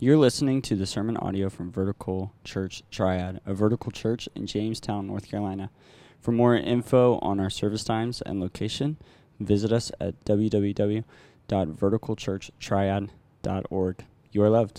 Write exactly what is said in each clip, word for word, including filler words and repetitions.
You're listening to the sermon audio from Vertical Church Triad, a vertical church in Jamestown, North Carolina. For more info on our service times and location, visit us at w w w dot vertical church triad dot org. You are loved.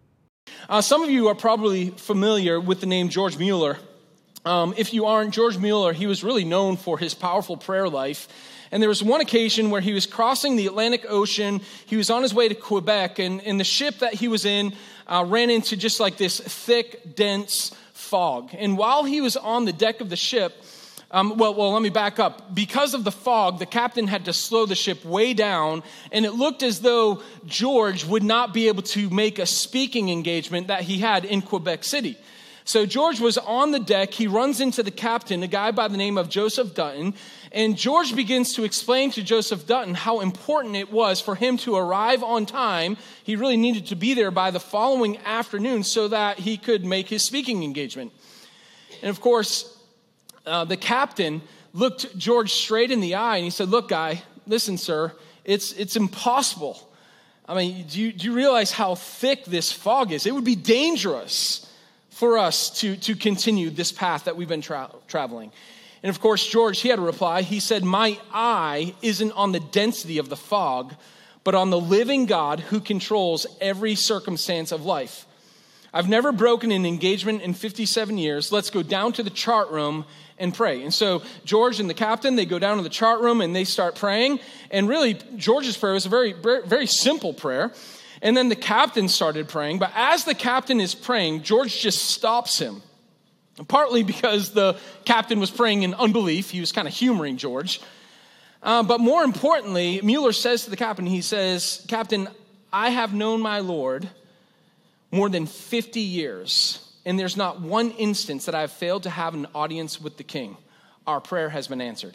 Uh, some of you are probably familiar with the name George Mueller. Um, if you aren't, George Mueller, he was really known for his powerful prayer life. And there was one occasion where he was crossing the Atlantic Ocean. He was on his way to Quebec, and, and the ship that he was in uh, ran into just like this thick, dense fog. And while he was on the deck of the ship, um, well, well, let me back up. Because of the fog, the captain had to slow the ship way down, and it looked as though George would not be able to make a speaking engagement that he had in Quebec City. So George was on the deck. He runs into the captain, a guy by the name of Joseph Dutton, and George begins to explain to Joseph Dutton how important it was for him to arrive on time. He really needed to be there by the following afternoon so that he could make his speaking engagement. And of course, uh, the captain looked George straight in the eye and he said, "Look, guy, listen, sir, it's it's impossible. I mean, do you, do you realize how thick this fog is? It would be dangerous for us to, to continue this path that we've been tra- traveling. And of course, George, he had a reply. He said, "My eye isn't on the density of the fog, but on the living God who controls every circumstance of life. I've never broken an engagement in fifty-seven years. Let's go down to the chart room and pray." And so George and the captain, they go down to the chart room and they start praying. And really, George's prayer was a very, very, very simple prayer. And then the captain started praying. But as the captain is praying, George just stops him. Partly because the captain was praying in unbelief. He was kind of humoring George. Uh, but more importantly, Mueller says to the captain, he says, "Captain, I have known my Lord more than fifty years, and there's not one instance that I have failed to have an audience with the king. Our prayer has been answered."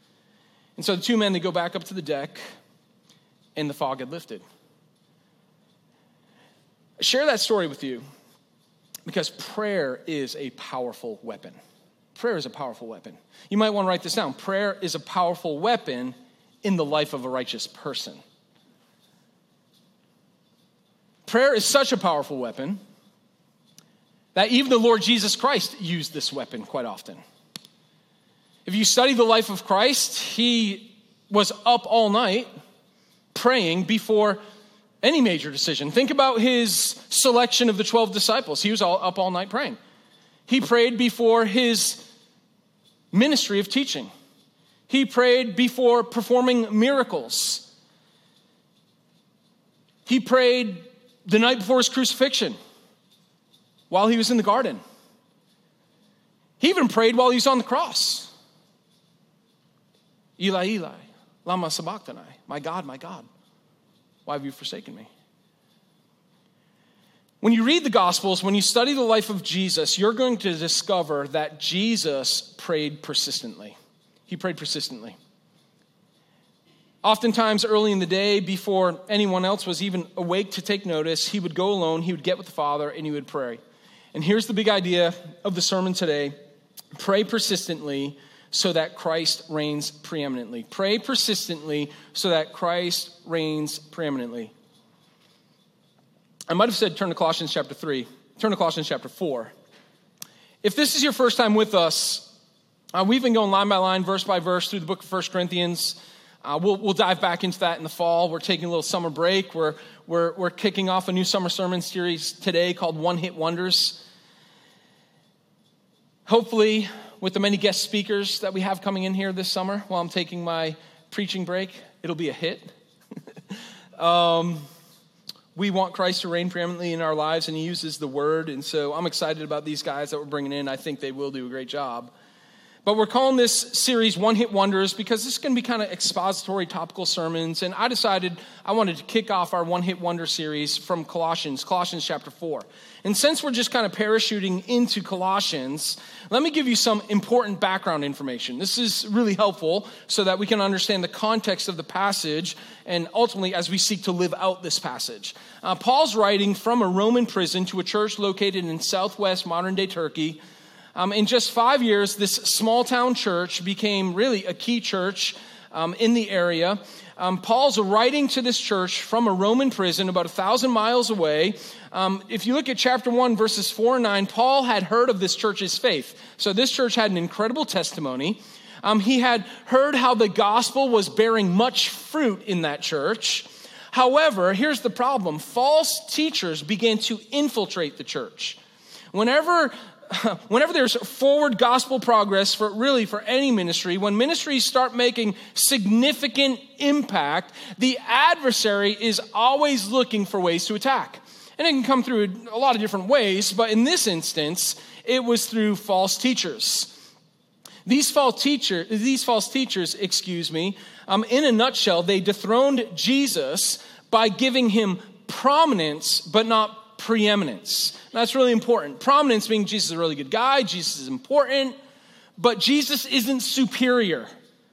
And so the two men, they go back up to the deck, and the fog had lifted. I share that story with you because prayer is a powerful weapon. Prayer is a powerful weapon. You might want to write this down. Prayer is a powerful weapon in the life of a righteous person. Prayer is such a powerful weapon that even the Lord Jesus Christ used this weapon quite often. If you study the life of Christ, he was up all night praying before any major decision. Think about his selection of the twelve disciples. He was all up all night praying. He prayed before his ministry of teaching. He prayed before performing miracles. He prayed the night before his crucifixion while he was in the garden. He even prayed while he was on the cross. "Eli, Eli, lama sabachthani." My God, my God, why have you forsaken me? When you read the Gospels, when you study the life of Jesus, you're going to discover that Jesus prayed persistently. He prayed persistently. Oftentimes early in the day, before anyone else was even awake to take notice, he would go alone, he would get with the Father, and he would pray. And here's the big idea of the sermon today. Pray persistently so that Christ reigns preeminently. Pray persistently so that Christ reigns preeminently. I might have said turn to Colossians chapter three. Turn to Colossians chapter four. If this is your first time with us, uh, we've been going line by line, verse by verse through the book of First Corinthians. Uh, we'll, we'll dive back into that in the fall. We're taking a little summer break. We're, we're, we're kicking off a new summer sermon series today called One Hit Wonders. Hopefully, with the many guest speakers that we have coming in here this summer while I'm taking my preaching break, it'll be a hit. um, we want Christ to reign preeminently in our lives, and he uses the word. And so I'm excited about these guys that we're bringing in. I think they will do a great job. But we're calling this series One Hit Wonders because this is going to be kind of expository, topical sermons. And I decided I wanted to kick off our One Hit Wonder series from Colossians, Colossians chapter four. And since we're just kind of parachuting into Colossians, let me give you some important background information. This is really helpful so that we can understand the context of the passage and ultimately as we seek to live out this passage. Uh, Paul's writing from a Roman prison to a church located in southwest modern-day Turkey. Um, in just five years, this small-town church became really a key church um, in the area. Um, Paul's writing to this church from a Roman prison about a thousand miles away. Um, if you look at chapter one, verses four and nine, Paul had heard of this church's faith. So this church had an incredible testimony. Um, he had heard how the gospel was bearing much fruit in that church. However, here's the problem. False teachers began to infiltrate the church. Whenever Whenever there's forward gospel progress for really for any ministry, when ministries start making significant impact, the adversary is always looking for ways to attack. And it can come through a lot of different ways, but in this instance, it was through false teachers. These false teacher, these false teachers, excuse me, um, in a nutshell, they dethroned Jesus by giving him prominence, but not preeminence. That's really important. Prominence being Jesus is a really good guy, Jesus is important, but Jesus isn't superior.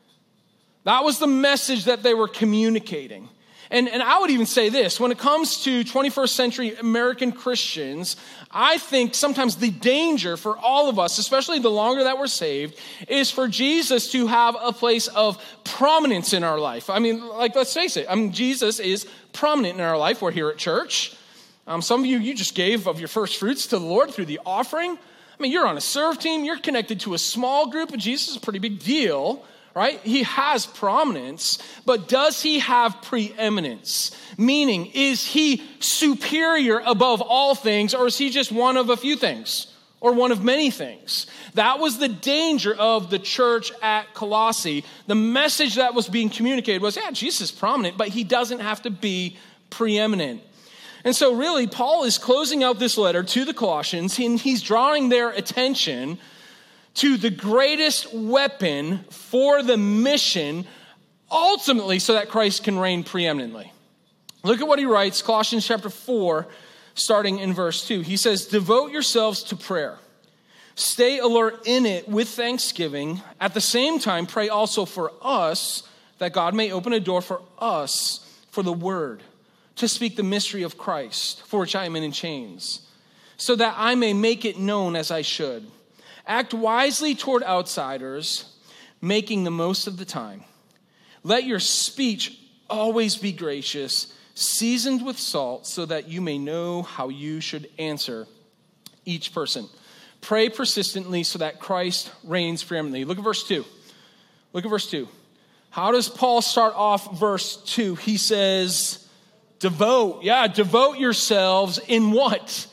That was the message that they were communicating. And, and I would even say this, when it comes to twenty-first century American Christians, I think sometimes the danger for all of us, especially the longer that we're saved, is for Jesus to have a place of prominence in our life. I mean, like, let's face it. I mean, Jesus is prominent in our life. We're here at church. Um, some of you, you just gave of your first fruits to the Lord through the offering. I mean, you're on a serve team. You're connected to a small group, and Jesus is a pretty big deal, right? He has prominence, but does he have preeminence? Meaning, is he superior above all things, or is he just one of a few things, or one of many things? That was the danger of the church at Colossae. The message that was being communicated was, yeah, Jesus is prominent, but he doesn't have to be preeminent. And so really, Paul is closing out this letter to the Colossians, and he's drawing their attention to the greatest weapon for the mission, ultimately so that Christ can reign preeminently. Look at what he writes, Colossians chapter four, starting in verse two. He says, devote yourselves to prayer. Stay alert in it with thanksgiving. At the same time, pray also for us, that God may open a door for us for the word, to speak the mystery of Christ, for which I am in chains, so that I may make it known as I should. Act wisely toward outsiders, making the most of the time. Let your speech always be gracious, seasoned with salt, so that you may know how you should answer each person. Pray persistently so that Christ reigns preeminently. Look at verse two. Look at verse two. How does Paul start off verse two? He says, devote, yeah, devote yourselves in what?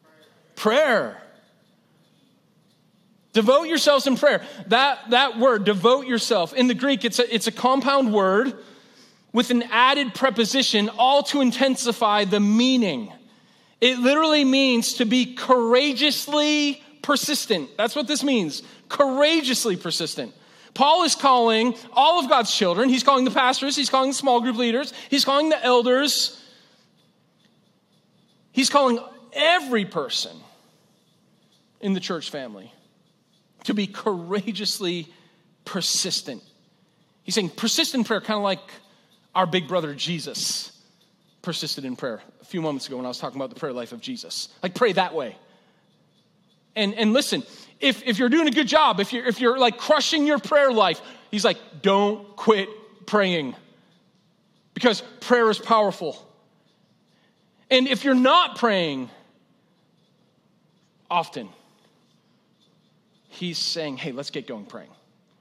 Prayer. Devote yourselves in prayer. That, that word, devote yourself, in the Greek, it's a, it's a compound word with an added preposition, all to intensify the meaning. It literally means to be courageously persistent. That's what this means, courageously persistent. Paul is calling all of God's children. He's calling the pastors. He's calling the small group leaders. He's calling the elders. He's calling every person in the church family to be courageously persistent. He's saying persistent in prayer, kind of like our big brother Jesus persisted in prayer a few moments ago when I was talking about the prayer life of Jesus. Like, pray that way. And and listen, if, if you're doing a good job, if you're, if you're like crushing your prayer life, he's like, don't quit praying, because prayer is powerful. And if you're not praying often, he's saying, hey, let's get going praying.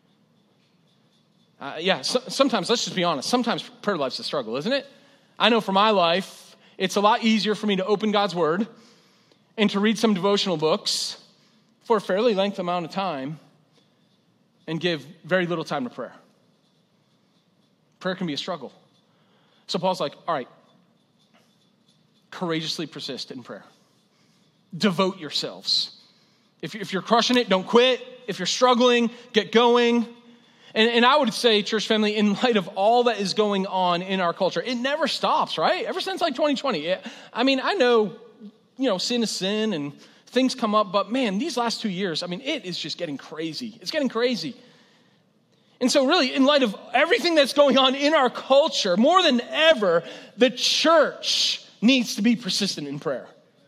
Uh, yeah, so, sometimes, let's just be honest, sometimes prayer life's a struggle, isn't it? I know for my life, it's a lot easier for me to open God's word and to read some devotional books for a fairly lengthy amount of time and give very little time to prayer. Prayer can be a struggle. So Paul's like, all right, courageously persist in prayer. Devote yourselves. If, if you're crushing it, don't quit. If you're struggling, get going. And, and I would say, church family, in light of all that is going on in our culture, it never stops, right? Ever since like twenty twenty. It, I mean, I know, you know, sin is sin and things come up, but man, these last two years, I mean, it is just getting crazy. It's getting crazy. And so really, in light of everything that's going on in our culture, more than ever, the church needs to be persistent in prayer.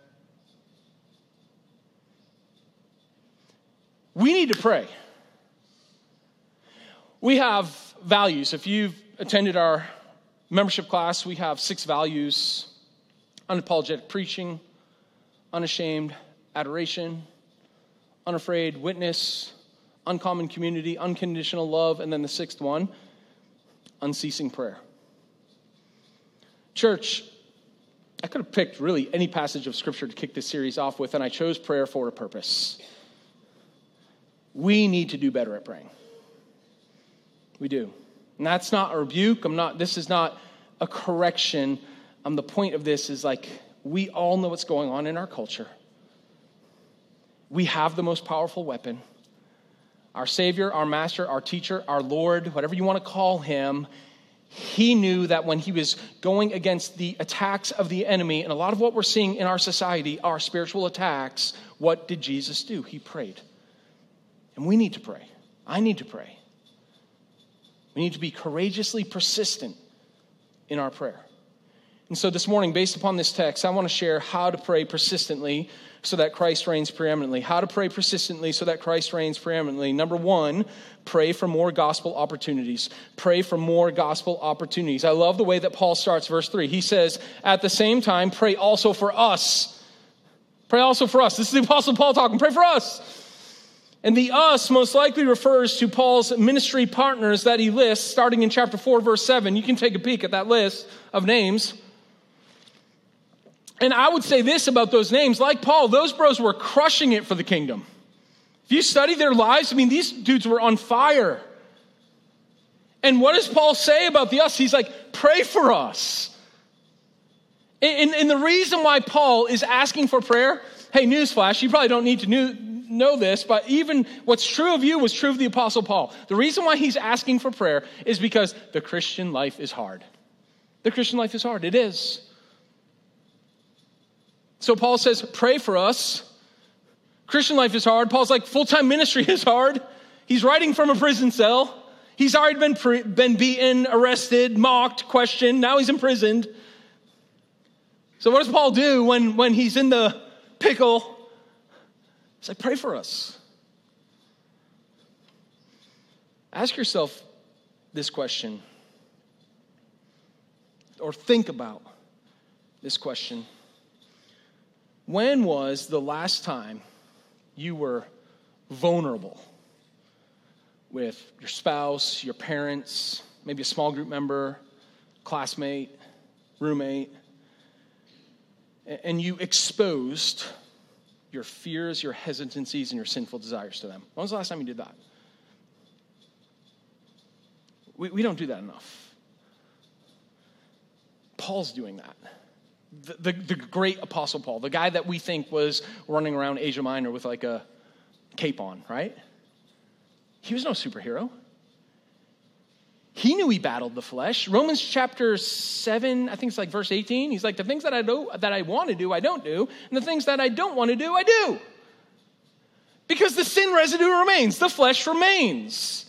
We need to pray. We have values. If you've attended our membership class, we have six values: unapologetic preaching, unashamed adoration, unafraid witness, uncommon community, unconditional love, and then the sixth one, unceasing prayer. Church, I could have picked really any passage of Scripture to kick this series off with, and I chose prayer for a purpose. We need to do better at praying. We do. And that's not a rebuke. I'm not, this is not a correction. Um, the point of this is like, we all know what's going on in our culture. We have the most powerful weapon. Our Savior, our Master, our Teacher, our Lord, whatever you want to call him, he knew that when he was going against the attacks of the enemy, and a lot of what we're seeing in our society are spiritual attacks, what did Jesus do? He prayed. And we need to pray. I need to pray. We need to be courageously persistent in our prayer. And so this morning, based upon this text, I want to share how to pray persistently so that Christ reigns preeminently. How to pray persistently so that Christ reigns preeminently. Number one, pray for more gospel opportunities. Pray for more gospel opportunities. I love the way that Paul starts verse three. He says, at the same time, pray also for us. Pray also for us. This is the Apostle Paul talking. Pray for us. And the us most likely refers to Paul's ministry partners that he lists, starting in chapter four, verse seven. You can take a peek at that list of names. And I would say this about those names. Like Paul, those bros were crushing it for the kingdom. If you study their lives, I mean, these dudes were on fire. And what does Paul say about the us? He's like, pray for us. And, and the reason why Paul is asking for prayer, hey, newsflash, you probably don't need to know, know this, but even what's true of you was true of the Apostle Paul. The reason why he's asking for prayer is because the Christian life is hard. The Christian life is hard. It is. So Paul says, pray for us. Christian life is hard. Paul's like, full-time ministry is hard. He's writing from a prison cell. He's already been pre- been beaten, arrested, mocked, questioned. Now he's imprisoned. So what does Paul do when, when he's in the pickle? He's like, pray for us. Ask yourself this question, or think about this question. When was the last time you were vulnerable with your spouse, your parents, maybe a small group member, classmate, roommate, and you exposed your fears, your hesitancies, and your sinful desires to them? When was the last time you did that? We, we don't do that enough. Paul's doing that. The, the, the great Apostle Paul, the guy that we think was running around Asia Minor with like a cape on, right? He was no superhero. He knew he battled the flesh. Romans chapter seven, I think it's like verse eighteen. He's like, the things that I do, that I want to do, I don't do. And the things that I don't want to do, I do. Because the sin residue remains. The flesh remains.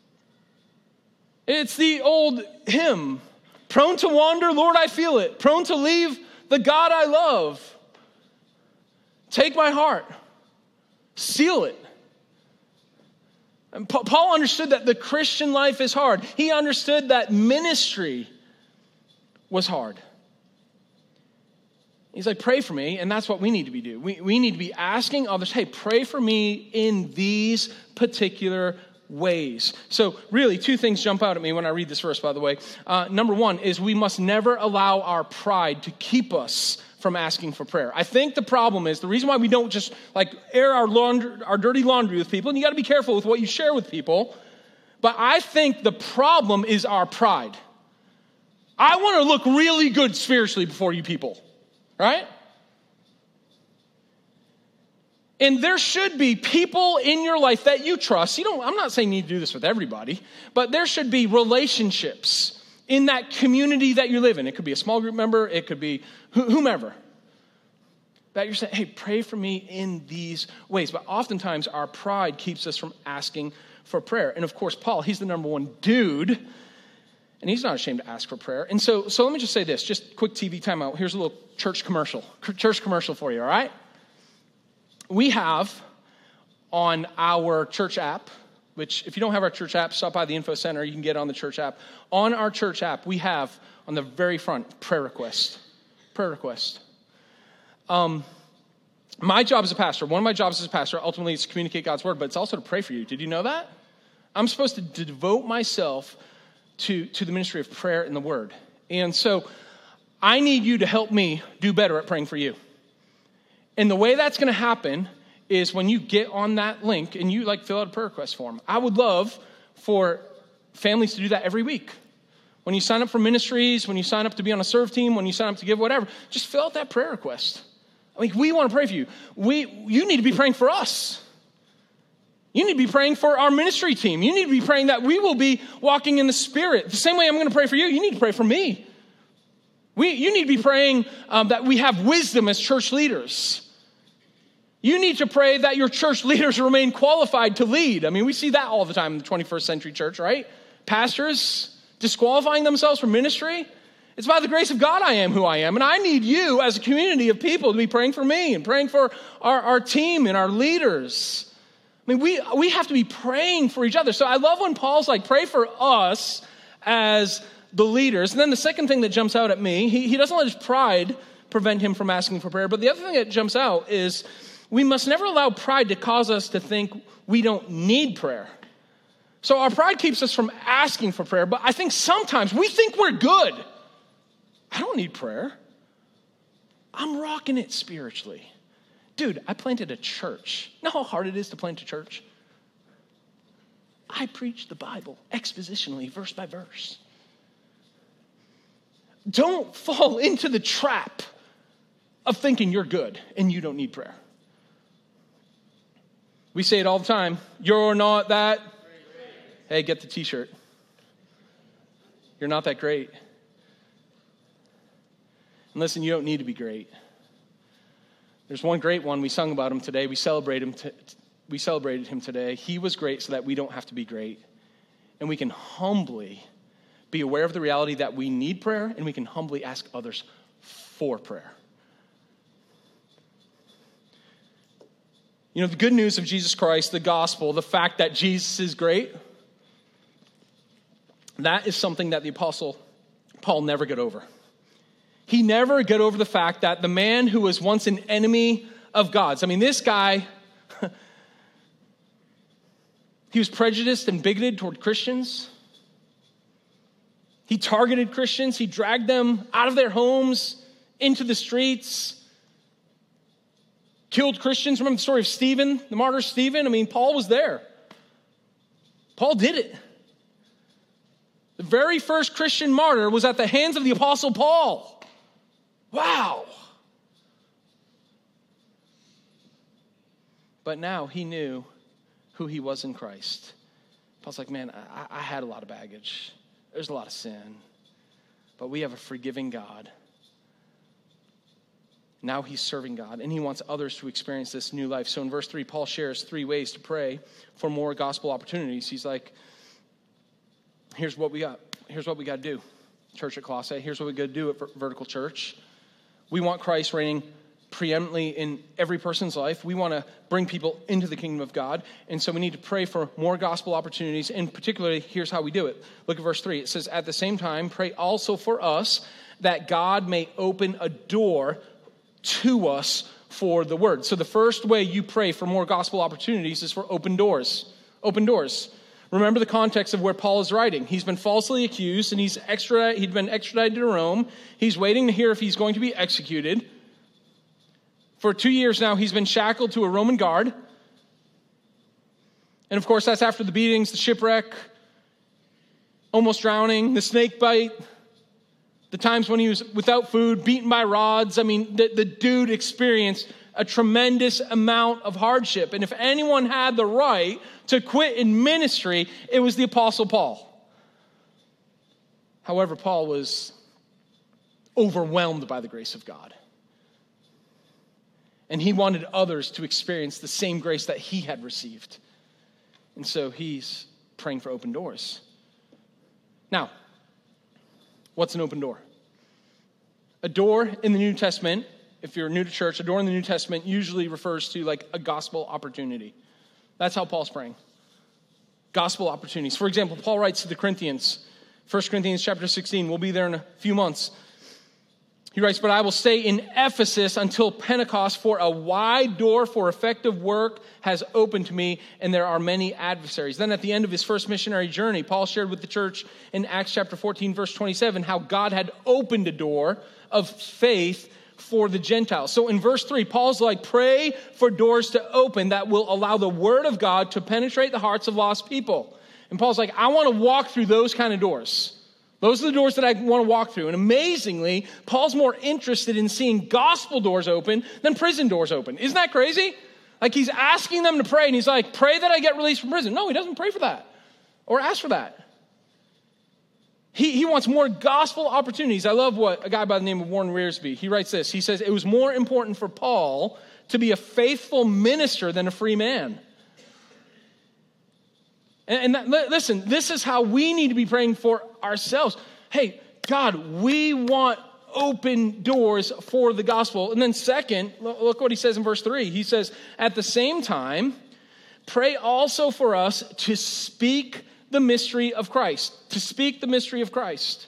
It's the old hymn, prone to wander, Lord, I feel it. Prone to leave the God I love. Take my heart. Seal it. And Paul understood that the Christian life is hard. He understood that ministry was hard. He's like, pray for me, and that's what we need to be doing. We, we need to be asking others, hey, pray for me in these particular ways. So really, two things jump out at me when I read this verse, by the way. Uh, number one is we must never allow our pride to keep us from asking for prayer. I think the problem is, the reason why we don't just like air our laundry, our dirty laundry with people, and you got to be careful with what you share with people, but I think the problem is our pride. I want to look really good spiritually before you people, right? And there should be people in your life that you trust. You don't, I'm not saying you need to do this with everybody, but there should be relationships in that community that you live in. It could be a small group member. It could be whomever. That you're saying, hey, pray for me in these ways. But oftentimes our pride keeps us from asking for prayer. And of course, Paul, he's the number one dude, and he's not ashamed to ask for prayer. And so, so let me just say this, just quick T V timeout. Here's a little church commercial, church commercial for you, all right? We have on our church app, which if you don't have our church app, stop by the info center. You can get on the church app. On our church app, we have on the very front, prayer request. Prayer request. Um, my job as a pastor, one of my jobs as a pastor, ultimately is to communicate God's word, but it's also to pray for you. Did you know that? I'm supposed to devote myself to, to the ministry of prayer and the word. And so I need you to help me do better at praying for you. And the way that's going to happen is when you get on that link and you like fill out a prayer request form. I would love for families to do that every week. When you sign up for ministries, when you sign up to be on a serve team, when you sign up to give whatever, just fill out that prayer request. I mean, we want to pray for you. We, you need to be praying for us. You need to be praying for our ministry team. You need to be praying that we will be walking in the Spirit. The same way I'm going to pray for you, you need to pray for me. We, you need to be praying um, that we have wisdom as church leaders. You need to pray that your church leaders remain qualified to lead. I mean, we see that all the time in the twenty-first century church, right? Pastors disqualifying themselves from ministry. It's by the grace of God I am who I am. And I need you as a community of people to be praying for me and praying for our, our team and our leaders. I mean, we, we have to be praying for each other. So I love when Paul's like, pray for us as the leaders. And then the second thing that jumps out at me, he, he doesn't let his pride prevent him from asking for prayer. But the other thing that jumps out is we must never allow pride to cause us to think we don't need prayer. So our pride keeps us from asking for prayer. But I think sometimes we think we're good. I don't need prayer. I'm rocking it spiritually. Dude, I planted a church. You know how hard it is to plant a church? I preach the Bible expositionally, verse by verse. Don't fall into the trap of thinking you're good and you don't need prayer. We say it all the time. You're not that. Hey, get the t-shirt. You're not that great. And listen, you don't need to be great. There's one great one. We sung about him today. We celebrate him. T- we celebrated him today. He was great so that we don't have to be great. And we can humbly be aware of the reality that we need prayer, and we can humbly ask others for prayer. You know, the good news of Jesus Christ, the gospel, the fact that Jesus is great, that is something that the Apostle Paul never got over. He never got over the fact that the man who was once an enemy of God's, I mean, this guy, he was prejudiced and bigoted toward Christians. He targeted Christians. He dragged them out of their homes into the streets. Killed Christians. Remember the story of Stephen, the martyr Stephen? I mean, Paul was there. Paul did it. The very first Christian martyr was at the hands of the Apostle Paul. Wow. But now he knew who he was in Christ. Paul's like, man, I, I had a lot of baggage. There's a lot of sin. But we have a forgiving God. Now he's serving God, and he wants others to experience this new life. So in verse three, Paul shares three ways to pray for more gospel opportunities. He's like, here's what we got. Here's what we got to do. Church at Colossae, here's what we got to do at Vertical Church. We want Christ reigning preeminently in every person's life. We want to bring people into the kingdom of God. And so we need to pray for more gospel opportunities. And particularly, here's how we do it. Look at verse three. It says, at the same time, pray also for us that God may open a door to us for the word. So the first way you pray for more gospel opportunities is for open doors. Open doors. Remember the context of where Paul is writing. He's been falsely accused, and he's extra, he'd been extradited to Rome. He's waiting to hear if he's going to be executed. For two years now, he's been shackled to a Roman guard. And of course, that's after the beatings, the shipwreck, almost drowning, the snake bite, the times when he was without food, beaten by rods. I mean, the, the dude experienced a tremendous amount of hardship. And if anyone had the right to quit in ministry, it was the Apostle Paul. However, Paul was overwhelmed by the grace of God. And he wanted others to experience the same grace that he had received. And so he's praying for open doors. Now, what's an open door? A door in the New Testament, if you're new to church, a door in the New Testament usually refers to like a gospel opportunity. That's how Paul's praying. Gospel opportunities. For example, Paul writes to the Corinthians, First Corinthians chapter sixteen. We'll be there in a few months. He writes, but I will stay in Ephesus until Pentecost, for a wide door for effective work has opened to me, and there are many adversaries. Then at the end of his first missionary journey, Paul shared with the church in Acts chapter fourteen, verse twenty-seven, how God had opened a door of faith for the Gentiles. So in verse three, Paul's like, pray for doors to open that will allow the word of God to penetrate the hearts of lost people. And Paul's like, I want to walk through those kind of doors. Those are the doors that I want to walk through. And amazingly, Paul's more interested in seeing gospel doors open than prison doors open. Isn't that crazy? Like he's asking them to pray, and he's like, pray that I get released from prison. No, he doesn't pray for that or ask for that. He, he wants more gospel opportunities. I love what a guy by the name of Warren Wiersbe, he writes this. He says, it was more important for Paul to be a faithful minister than a free man. And, and that, listen, this is how we need to be praying for ourselves. Hey, God, we want open doors for the gospel. And then second, look what he says in verse three. He says, at the same time, pray also for us to speak the mystery of Christ. To speak the mystery of Christ.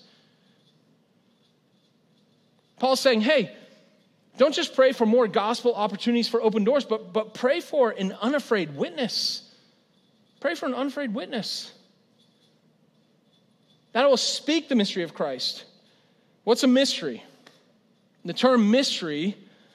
Paul's saying, hey, don't just pray for more gospel opportunities for open doors, but, but pray for an unafraid witness. Pray for an unafraid witness that will speak the mystery of Christ. What's a mystery? The term mystery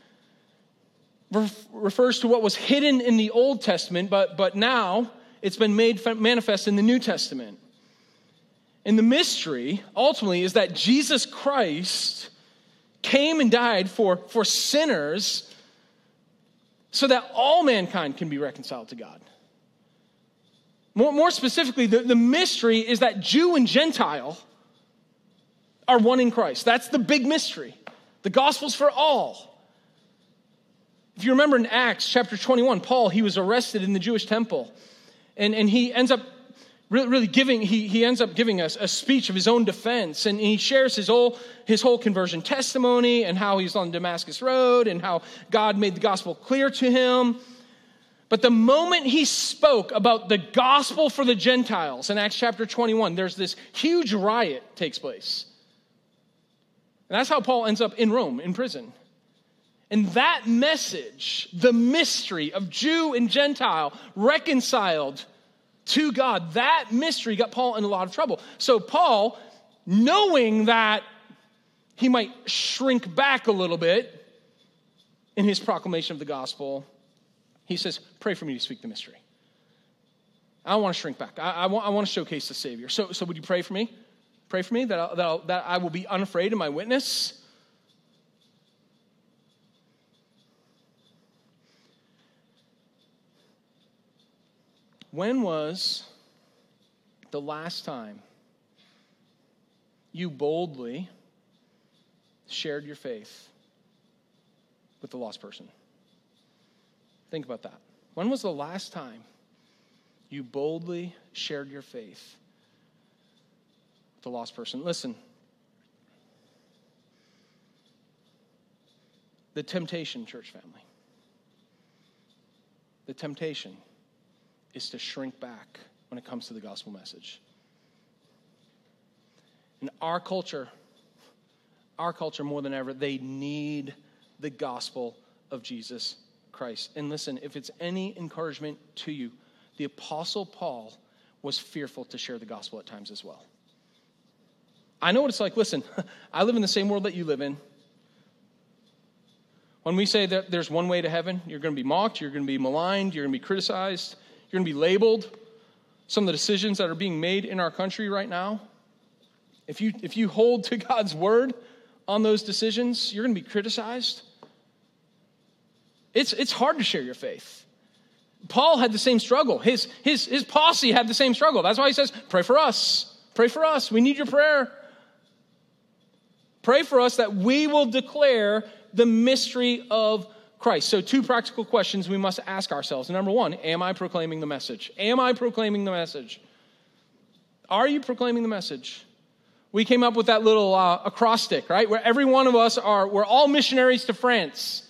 ref- refers to what was hidden in the Old Testament, but, but now it's been made manifest in the New Testament. And the mystery, ultimately, is that Jesus Christ came and died for, for sinners so that all mankind can be reconciled to God. More, more specifically, the, the mystery is that Jew and Gentile are one in Christ. That's the big mystery. The gospel's for all. If you remember in Acts chapter twenty-one, Paul, he was arrested in the Jewish temple. And, and he ends up really, really giving, he, he ends up giving us a speech of his own defense. And he shares his whole, his whole conversion testimony and how he's on Damascus Road and how God made the gospel clear to him. But the moment he spoke about the gospel for the Gentiles in Acts chapter twenty-one, there's this huge riot takes place. And that's how Paul ends up in Rome, in prison. And that message, the mystery of Jew and Gentile reconciled to God, that mystery got Paul in a lot of trouble. So Paul, knowing that he might shrink back a little bit in his proclamation of the gospel, he says, pray for me to speak the mystery. I don't want to shrink back. I, I, want, I want to showcase the Savior. So, so would you pray for me? Pray for me that, I'll, that, I'll, that I will be unafraid in my witness. When was the last time you boldly shared your faith with the lost person? Think about that. When was the last time you boldly shared your faith with the lost person? Listen, the temptation, church family, the temptation is to shrink back when it comes to the gospel message. In our culture, our culture more than ever, they need the gospel of Jesus Christ. And listen, if it's any encouragement to you, the Apostle Paul was fearful to share the gospel at times as well. I know what it's like. Listen, I live in the same world that you live in. When we say that there's one way to heaven, you're going to be mocked, you're going to be maligned, you're going to be criticized, you're going to be labeled. Some of the decisions that are being made in our country right now, if you if you hold to God's word on those decisions, you're going to be criticized. It's it's hard to share your faith. Paul had the same struggle. His his his posse had the same struggle. That's why he says, pray for us. Pray for us. We need your prayer. Pray for us that we will declare the mystery of Christ. So two practical questions we must ask ourselves. Number one, am I proclaiming the message? Am I proclaiming the message? Are you proclaiming the message? We came up with that little uh, acrostic, right? Where every one of us are, we're all missionaries to France.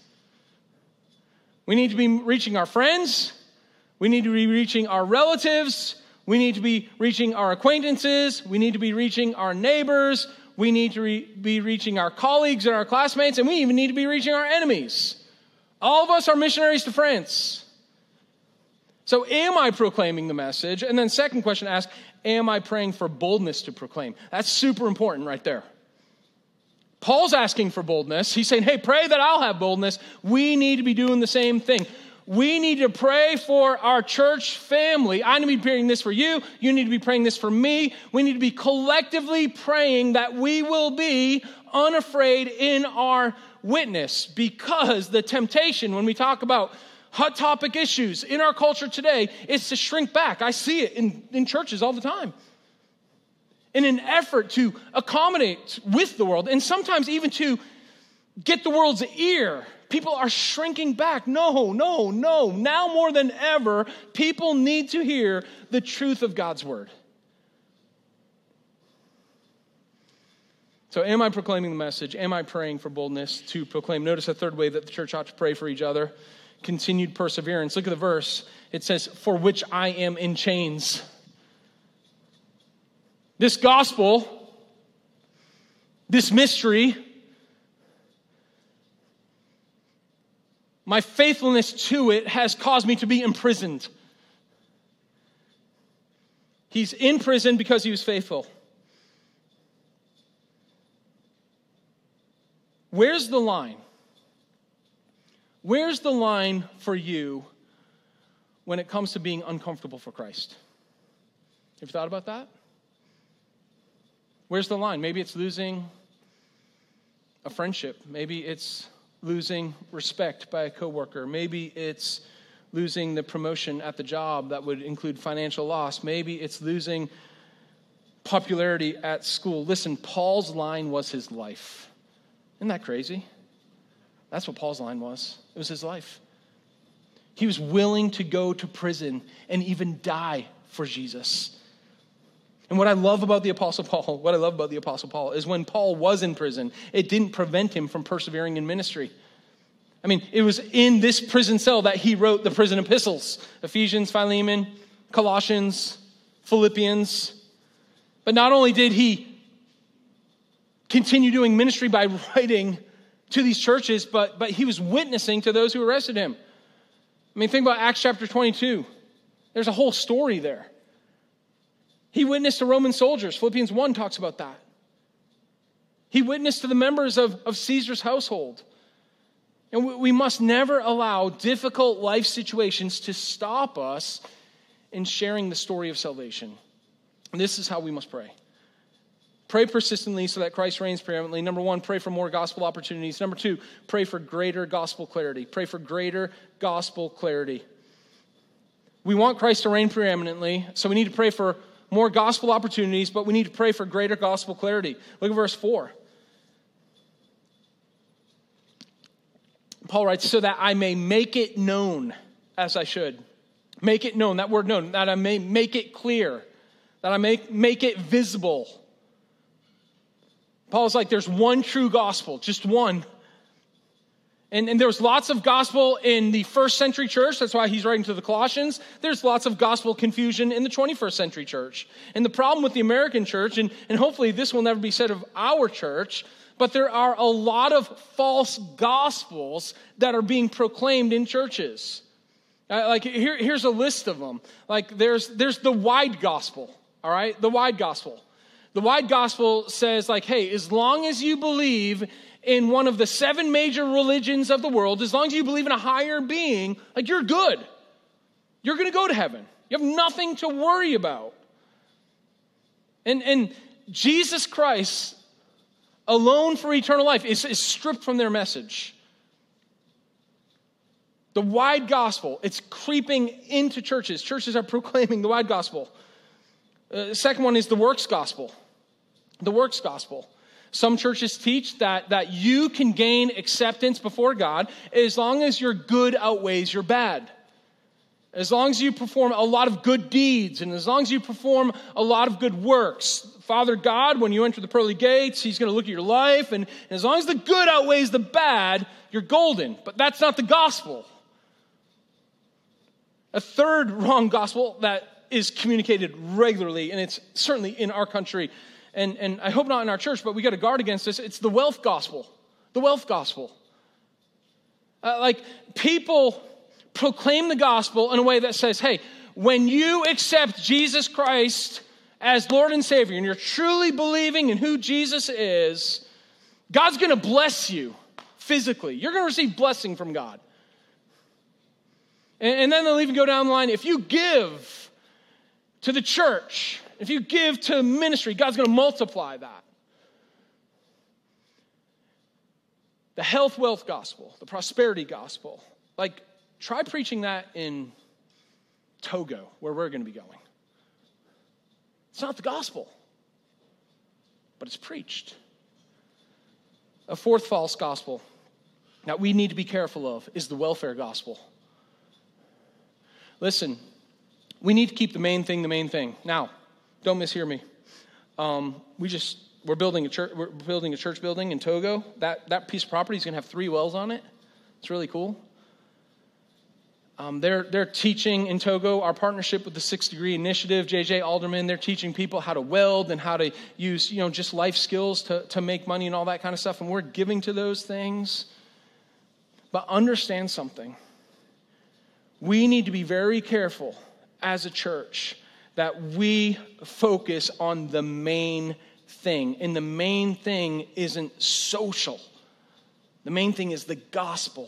We need to be reaching our friends. We need to be reaching our relatives. We need to be reaching our acquaintances. We need to be reaching our neighbors. We need to re- be reaching our colleagues and our classmates. And we even need to be reaching our enemies. All of us are missionaries to France. So am I proclaiming the message? And then second question ask, am I praying for boldness to proclaim? That's super important right there. Paul's asking for boldness. He's saying, hey, pray that I'll have boldness. We need to be doing the same thing. We need to pray for our church family. I need to be praying this for you. You need to be praying this for me. We need to be collectively praying that we will be unafraid in our witness, because the temptation when we talk about hot topic issues in our culture today is to shrink back. I see it in, in churches all the time. In an effort to accommodate with the world and sometimes even to get the world's ear, people are shrinking back. No, no, no. Now more than ever, people need to hear the truth of God's word. So am I proclaiming the message? Am I praying for boldness to proclaim? Notice a third way that the church ought to pray for each other. Continued perseverance. Look at the verse. It says, for which I am in chains. This gospel, this mystery, my faithfulness to it has caused me to be imprisoned. He's in prison because he was faithful. Where's the line? Where's the line for you when it comes to being uncomfortable for Christ? Have you thought about that? Where's the line? Maybe it's losing a friendship. Maybe it's losing respect by a coworker. Maybe it's losing the promotion at the job that would include financial loss. Maybe it's losing popularity at school. Listen, Paul's line was his life. Isn't that crazy? That's what Paul's line was. It was his life. He was willing to go to prison and even die for Jesus. And what I love about the Apostle Paul, what I love about the Apostle Paul is when Paul was in prison, it didn't prevent him from persevering in ministry. I mean, it was in this prison cell that he wrote the prison epistles. Ephesians, Philemon, Colossians, Philippians. But not only did he continue doing ministry by writing to these churches, but, but he was witnessing to those who arrested him. I mean, think about Acts chapter twenty-two. There's a whole story there. He witnessed to Roman soldiers. Philippians one talks about that. He witnessed to the members of, of Caesar's household. And we, we must never allow difficult life situations to stop us in sharing the story of salvation. And this is how we must pray. Pray persistently so that Christ reigns preeminently. Number one, pray for more gospel opportunities. Number two, pray for greater gospel clarity. Pray for greater gospel clarity. We want Christ to reign preeminently, so we need to pray for more gospel opportunities, but we need to pray for greater gospel clarity. Look at verse four. Paul writes, so that I may make it known as I should. Make it known, that word known, that I may make it clear, that I may make it visible. Paul's like, there's one true gospel, just one. And, and there was lots of gospel in the first century church. That's why he's writing to the Colossians. There's lots of gospel confusion in the twenty-first century church. And the problem with the American church, and, and hopefully this will never be said of our church, but there are a lot of false gospels that are being proclaimed in churches. Uh, like here, here's a list of them. Like there's there's the wide gospel, all right? The wide gospel. The wide gospel says like, hey, as long as you believe in one of the seven major religions of the world, as long as you believe in a higher being, like you're good. You're going to go to heaven. You have nothing to worry about. And, and Jesus Christ alone for eternal life is, is stripped from their message. The wide gospel, it's creeping into churches. Churches are proclaiming the wide gospel. Uh, the second one is the works gospel. The works gospel. Some churches teach that, that you can gain acceptance before God as long as your good outweighs your bad. As long as you perform a lot of good deeds and as long as you perform a lot of good works. Father God, when you enter the pearly gates, he's going to look at your life. And, and as long as the good outweighs the bad, you're golden. But that's not the gospel. A third wrong gospel that is communicated regularly, and it's certainly in our country, and, and I hope not in our church, but we got to guard against this. It's the wealth gospel. The wealth gospel. Uh, like, people proclaim the gospel in a way that says, hey, when you accept Jesus Christ as Lord and Savior, and you're truly believing in who Jesus is, God's going to bless you physically. You're going to receive blessing from God. And, and then they'll even go down the line, if you give to the church, if you give to ministry, God's going to multiply that. The health wealth gospel, the prosperity gospel. Like, try preaching that in Togo, where we're going to be going. It's not the gospel, but it's preached. A fourth false gospel that we need to be careful of is the welfare gospel. Listen, we need to keep the main thing the main thing. Now, don't mishear me. Um, we just we're building a church. We're building a church building in Togo. That that piece of property is going to have three wells on it. It's really cool. Um, they're they're teaching in Togo our partnership with the Sixth Degree Initiative. J J Alderman. They're teaching people how to weld and how to use you know just life skills to to make money and all that kind of stuff. And we're giving to those things. But understand something. We need to be very careful as a church that we focus on the main thing. And the main thing isn't social. The main thing is the gospel.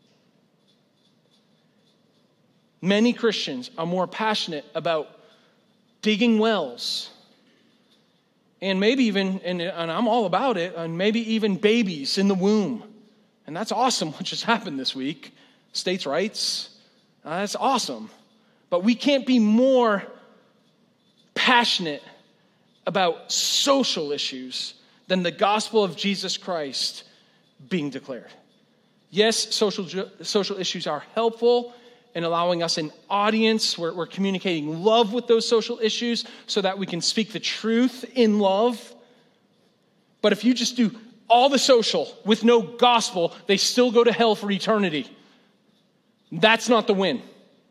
Many Christians are more passionate about digging wells. And maybe even, and, and I'm all about it, and maybe even babies in the womb. And that's awesome what just happened this week. States' rights. Uh, that's awesome. But we can't be more passionate about social issues than the gospel of Jesus Christ being declared. Yes, social social issues are helpful in allowing us an audience. We're, we're communicating love with those social issues so that we can speak the truth in love. But if you just do all the social with no gospel, they still go to hell for eternity. That's not the win.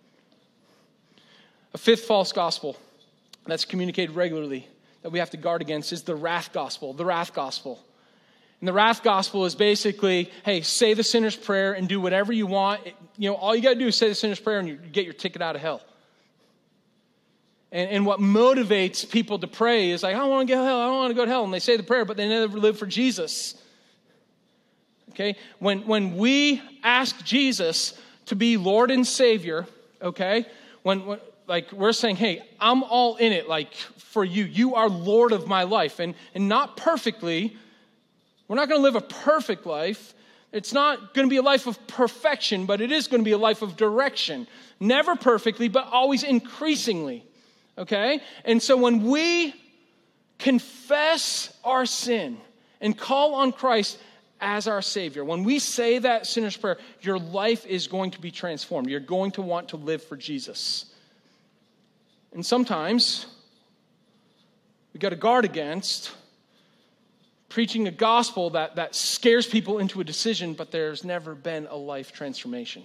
A fifth false gospel that's communicated regularly that we have to guard against is the wrath gospel, the wrath gospel. And the wrath gospel is basically, hey, say the sinner's prayer and do whatever you want. You know, all you got to do is say the sinner's prayer and you get your ticket out of hell. And, and what motivates people to pray is like, I don't want to go to hell, I don't want to go to hell. And they say the prayer, but they never live for Jesus. Okay? When, when we ask Jesus to be Lord and Savior, okay, when, when like we're saying, hey, I'm all in it, like for you. You are Lord of my life. And, and not perfectly. We're not going to live a perfect life. It's not going to be a life of perfection, but it is going to be a life of direction. Never perfectly, but always increasingly. Okay? And so when we confess our sin and call on Christ as our Savior, when we say that sinner's prayer, your life is going to be transformed. You're going to want to live for Jesus. And sometimes we got to guard against preaching a gospel that, that scares people into a decision, but there's never been a life transformation.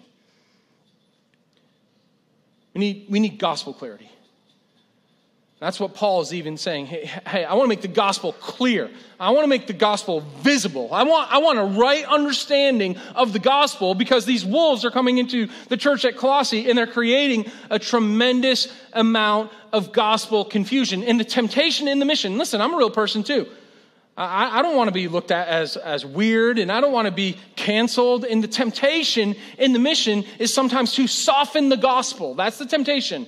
We need, we need gospel clarity. That's what Paul is even saying. Hey, hey, I want to make the gospel clear. I want to make the gospel visible. I want, I want a right understanding of the gospel because these wolves are coming into the church at Colossae and they're creating a tremendous amount of gospel confusion. And the temptation in the mission, listen, I'm a real person too. I, I don't want to be looked at as, as weird, and I don't want to be canceled. And the temptation in the mission is sometimes to soften the gospel. That's the temptation.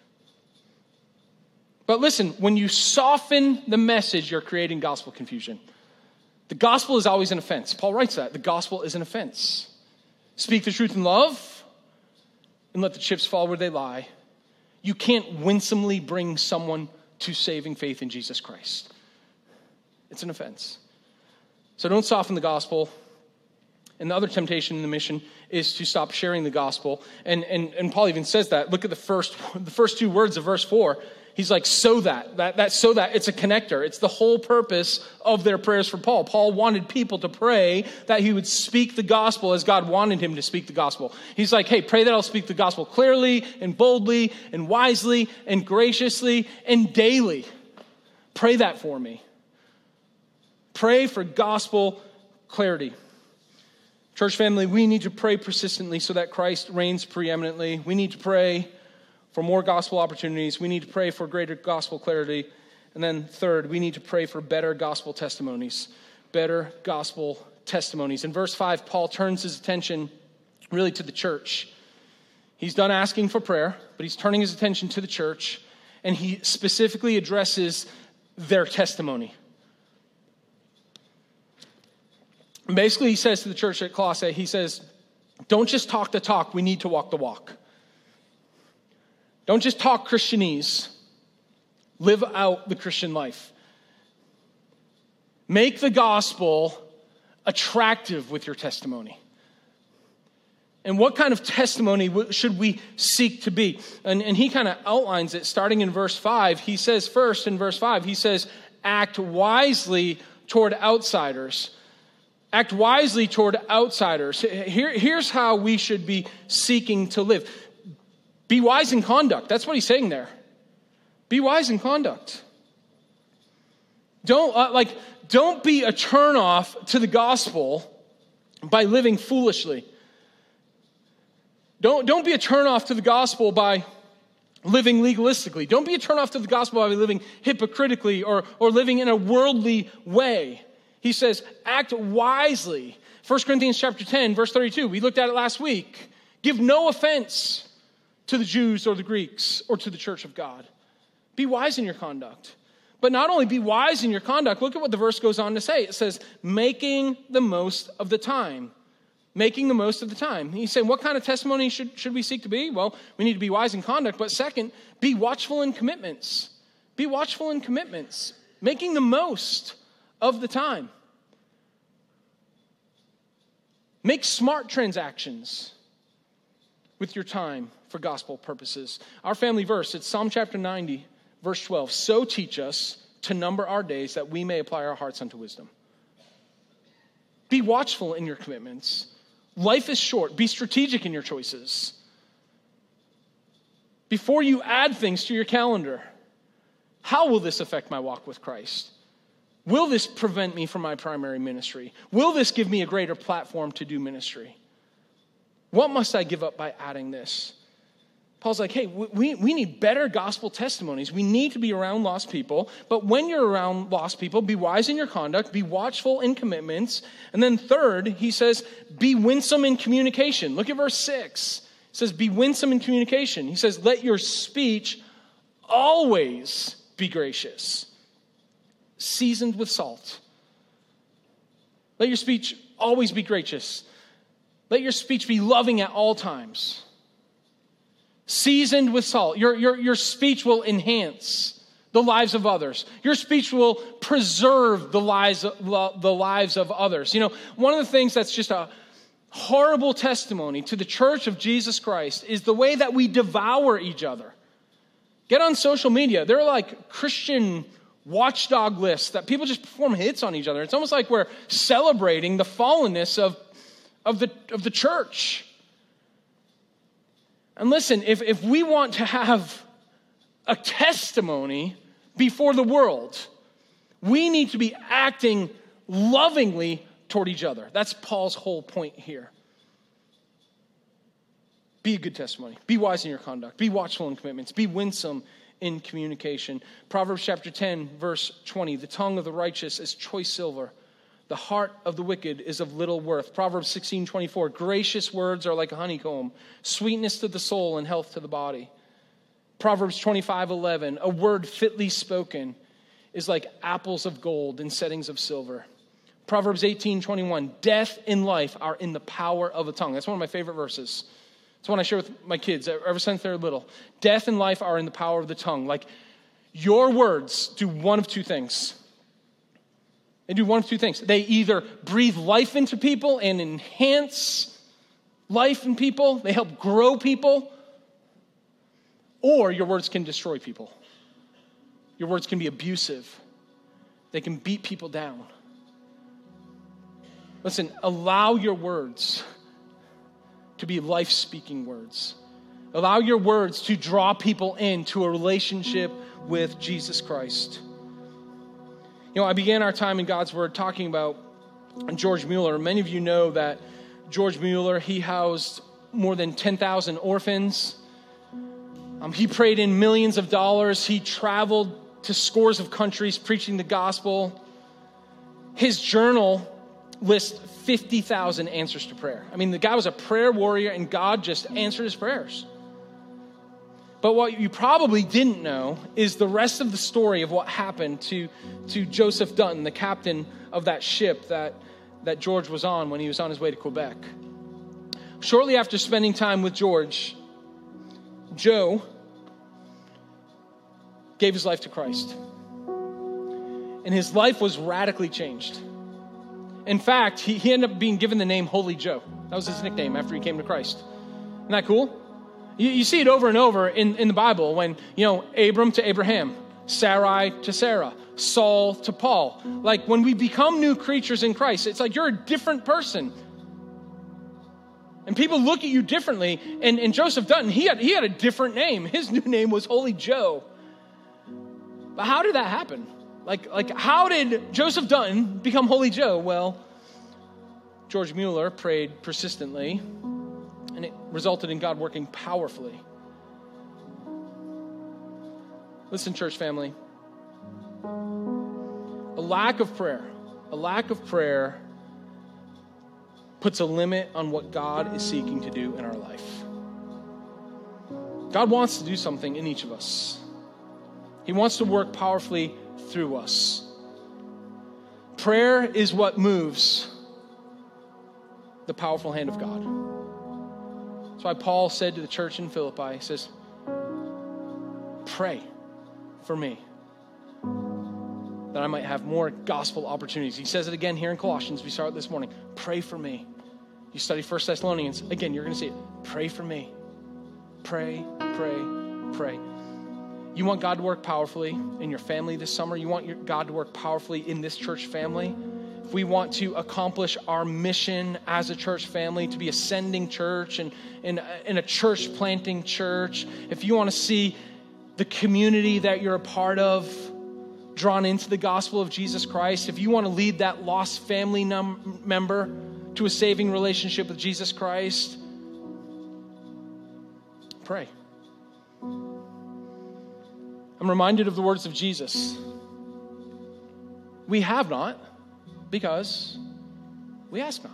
But listen, when you soften the message, you're creating gospel confusion. The gospel is always an offense. Paul writes that. The gospel is an offense. Speak the truth in love, and let the chips fall where they lie. You can't winsomely bring someone to saving faith in Jesus Christ. It's an offense. So don't soften the gospel. And the other temptation in the mission is to stop sharing the gospel. And, and, and Paul even says that. Look at the first, the first two words of verse four. He's like, so that, that, that, so that, it's a connector. It's the whole purpose of their prayers for Paul. Paul wanted people to pray that he would speak the gospel as God wanted him to speak the gospel. He's like, hey, pray that I'll speak the gospel clearly and boldly and wisely and graciously and daily. Pray that for me. Pray for gospel clarity. Church family, we need to pray persistently so that Christ reigns preeminently. We need to pray for more gospel opportunities. We need to pray for greater gospel clarity. And then third, we need to pray for better gospel testimonies. Better gospel testimonies. In verse five, Paul turns his attention really to the church. He's done asking for prayer, but he's turning his attention to the church, and he specifically addresses their testimony. Basically, he says to the church at Colossae, he says, don't just talk the talk, we need to walk the walk. Don't just talk Christianese. Live out the Christian life. Make the gospel attractive with your testimony. And what kind of testimony should we seek to be? And, and he kind of outlines it starting in verse five. He says first in verse five, he says, act wisely toward outsiders. Act wisely toward outsiders. Here, here's how we should be seeking to live. Be wise in conduct. That's what he's saying there. Be wise in conduct. Don't uh, like. Don't be a turnoff to the gospel by living foolishly. Don't don't be a turnoff to the gospel by living legalistically. Don't be a turnoff to the gospel by living hypocritically or or living in a worldly way. He says, act wisely. First Corinthians chapter ten, verse thirty-two. We looked at it last week. Give no offense to the Jews or the Greeks or to the church of God. Be wise in your conduct. But not only be wise in your conduct, look at what the verse goes on to say. It says, making the most of the time. Making the most of the time. He's saying, what kind of testimony should, should we seek to be? Well, we need to be wise in conduct. But second, be watchful in commitments. Be watchful in commitments. Making the most of the time. Make smart transactions with your time for gospel purposes. Our family verse, it's Psalm chapter ninety, verse twelve. So teach us to number our days that we may apply our hearts unto wisdom. Be watchful in your commitments. Life is short. Be strategic in your choices. Before you add things to your calendar, how will this affect my walk with Christ? Will this prevent me from my primary ministry? Will this give me a greater platform to do ministry? What must I give up by adding this? Paul's like, hey, we, we need better gospel testimonies. We need to be around lost people. But when you're around lost people, be wise in your conduct, be watchful in commitments. And then third, he says, be winsome in communication. Look at verse six. It says, be winsome in communication. He says, let your speech always be gracious, seasoned with salt. Let your speech always be gracious. Let your speech be loving at all times. Seasoned with salt. Your, your, your speech will enhance the lives of others. Your speech will preserve the lives, the lives of others. You know, one of the things that's just a horrible testimony to the church of Jesus Christ is the way that we devour each other. Get on social media. There are like Christian watchdog lists that people just perform hits on each other. It's almost like we're celebrating the fallenness of, of, the, of the church. And listen, if, if we want to have a testimony before the world, we need to be acting lovingly toward each other. That's Paul's whole point here. Be a good testimony. Be wise in your conduct. Be watchful in commitments. Be winsome in communication. Proverbs chapter ten, verse twenty. The tongue of the righteous is choice silver. The heart of the wicked is of little worth. Proverbs sixteen twenty-four. Gracious words are like a honeycomb, sweetness to the soul and health to the body. Proverbs twenty-five eleven. A word fitly spoken is like apples of gold in settings of silver. Proverbs eighteen twenty-one. Death and life are in the power of the tongue. That's one of my favorite verses. It's one I share with my kids ever since they're little. Death and life are in the power of the tongue. Like, your words do one of two things. They do one of two things. They either breathe life into people and enhance life in people. They help grow people. Or your words can destroy people. Your words can be abusive. They can beat people down. Listen, allow your words to be life-speaking words. Allow your words to draw people into a relationship with Jesus Christ. You know, I began our time in God's Word talking about George Mueller. Many of you know that George Mueller, he housed more than ten thousand orphans. Um, he prayed in millions of dollars. He traveled to scores of countries preaching the gospel. His journal lists fifty thousand answers to prayer. I mean, the guy was a prayer warrior, and God just answered his prayers. But what you probably didn't know is the rest of the story of what happened to, to Joseph Dutton, the captain of that ship that, that George was on when he was on his way to Quebec. Shortly after spending time with George, Joe gave his life to Christ. And his life was radically changed. In fact, he, he ended up being given the name Holy Joe. That was his nickname after he came to Christ. Isn't that cool? You, you see it over and over in, in the Bible when, you know, Abram to Abraham, Sarai to Sarah, Saul to Paul. Like when we become new creatures in Christ, it's like you're a different person. And people look at you differently. And, and Joseph Dutton, he had, he had a different name. His new name was Holy Joe. But how did that happen? Like, like how did Joseph Dutton become Holy Joe? Well, George Mueller prayed persistently, and it resulted in God working powerfully. Listen, church family. A lack of prayer, a lack of prayer puts a limit on what God is seeking to do in our life. God wants to do something in each of us. He wants to work powerfully through us. Prayer is what moves the powerful hand of God. That's why Paul said to the church in Philippi, he says, pray for me that I might have more gospel opportunities. He says it again here in Colossians. We saw it this morning. Pray for me. You study First Thessalonians. Again, you're going to see it. Pray for me. Pray, pray, pray. You want God to work powerfully in your family this summer? You want your God to work powerfully in this church family? If we want to accomplish our mission as a church family, to be ascending church and in a church planting church, if you want to see the community that you're a part of drawn into the gospel of Jesus Christ, if you want to lead that lost family num- member to a saving relationship with Jesus Christ, pray. I'm reminded of the words of Jesus. We have not because we ask not.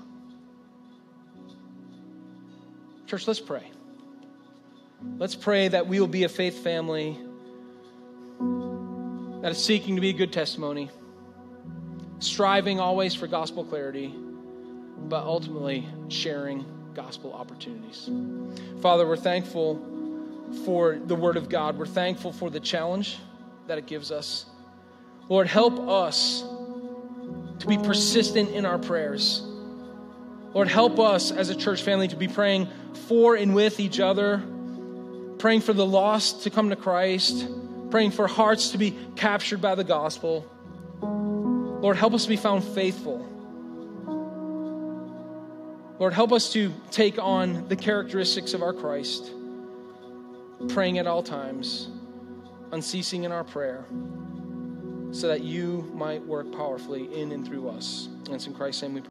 Church, let's pray. Let's pray that we will be a faith family that is seeking to be a good testimony, striving always for gospel clarity, but ultimately sharing gospel opportunities. Father, we're thankful for the word of God. We're thankful for the challenge that it gives us. Lord, help us to be persistent in our prayers. Lord, help us as a church family to be praying for and with each other, praying for the lost to come to Christ, praying for hearts to be captured by the gospel. Lord, help us to be found faithful. Lord, help us to take on the characteristics of our Christ, praying at all times, unceasing in our prayer, so that you might work powerfully in and through us. And it's in Christ's name we pray.